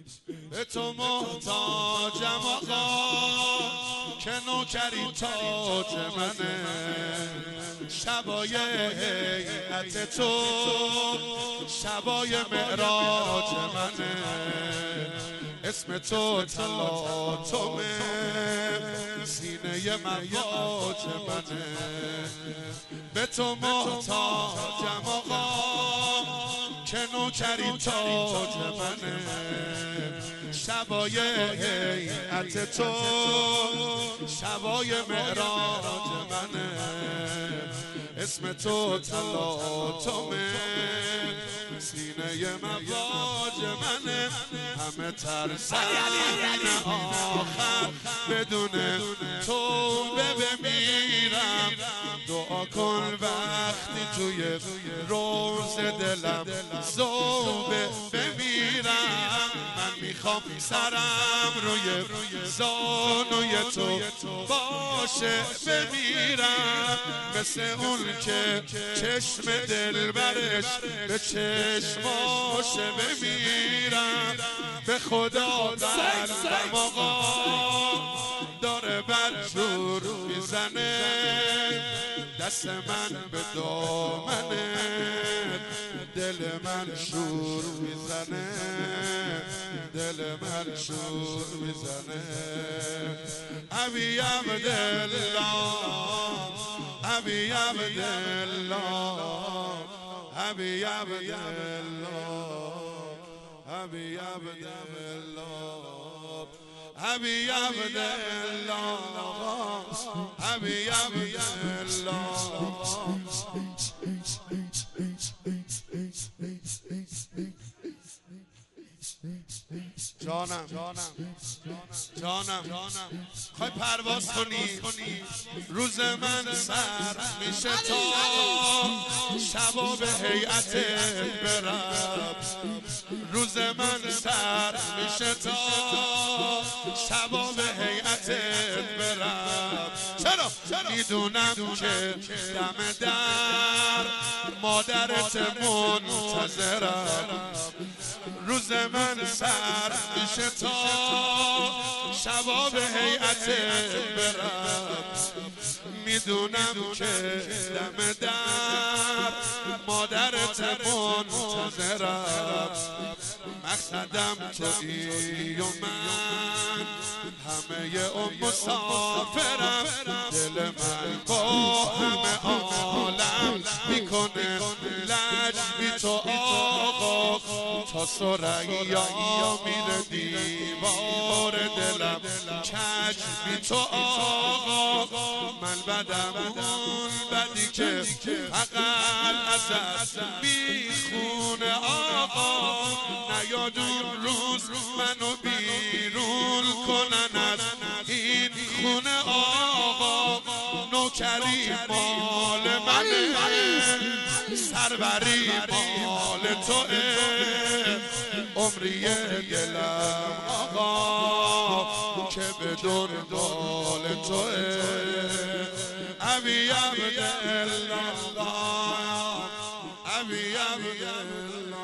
به تو محتاجم آقا که نوکری تاج منه، شبای هیئت تو شبای معراج منه، اسم تو تلاطمه سینه مواج منه، به تو محتاجم آقا که نوکری تاج منه، شبای هیئت تو شبای معراج منه، اسم تو تلاطمه سینه مواج منه، همه ترسن آخر بدون توبه بمیرم، دعا کن وقتی توی روز دلم زوبه بمیرم، من میخوام سرم روی زانوی تو باشه بمیرم، مثل اون که چشم دلبرش به چشماشه بمیرم، به خدا قلبم آقا داره بدجور میزنه، دست من به دامنه دل من شور میزنه، دل من شور میزنه، ابی عبدالله ابی عبدالله ابی عبدالله ابی عبدالله ابی عبدالله ابی عبدالله. جانم خواهی پرواز کنی روز من سر میشه تا شبا به هیئتت برم، روز من سر میشه تا شبا به هیئتت برم، چرا میدونم که دم در مادرت منتظرم، روز من سر میشه تا شبا به هیئتت برم، میدونم که دم در مادرت منتظرم، مقصدم تویی و من همه اون مسافرم، دل من با همه عالم میکنه لج بی تو آقا، تا ثریا میره دیوار دلم کج بی تو آقا، من بدم اون بدی که فقط ازت میخونه آقا، نیاد اون روز منو بیرون کنن از این خونه آقا، نوکری مال منه سروری مال توه، عمری دلم آقا که به دنبال توه، ابی عبدالله ابی عبدالله.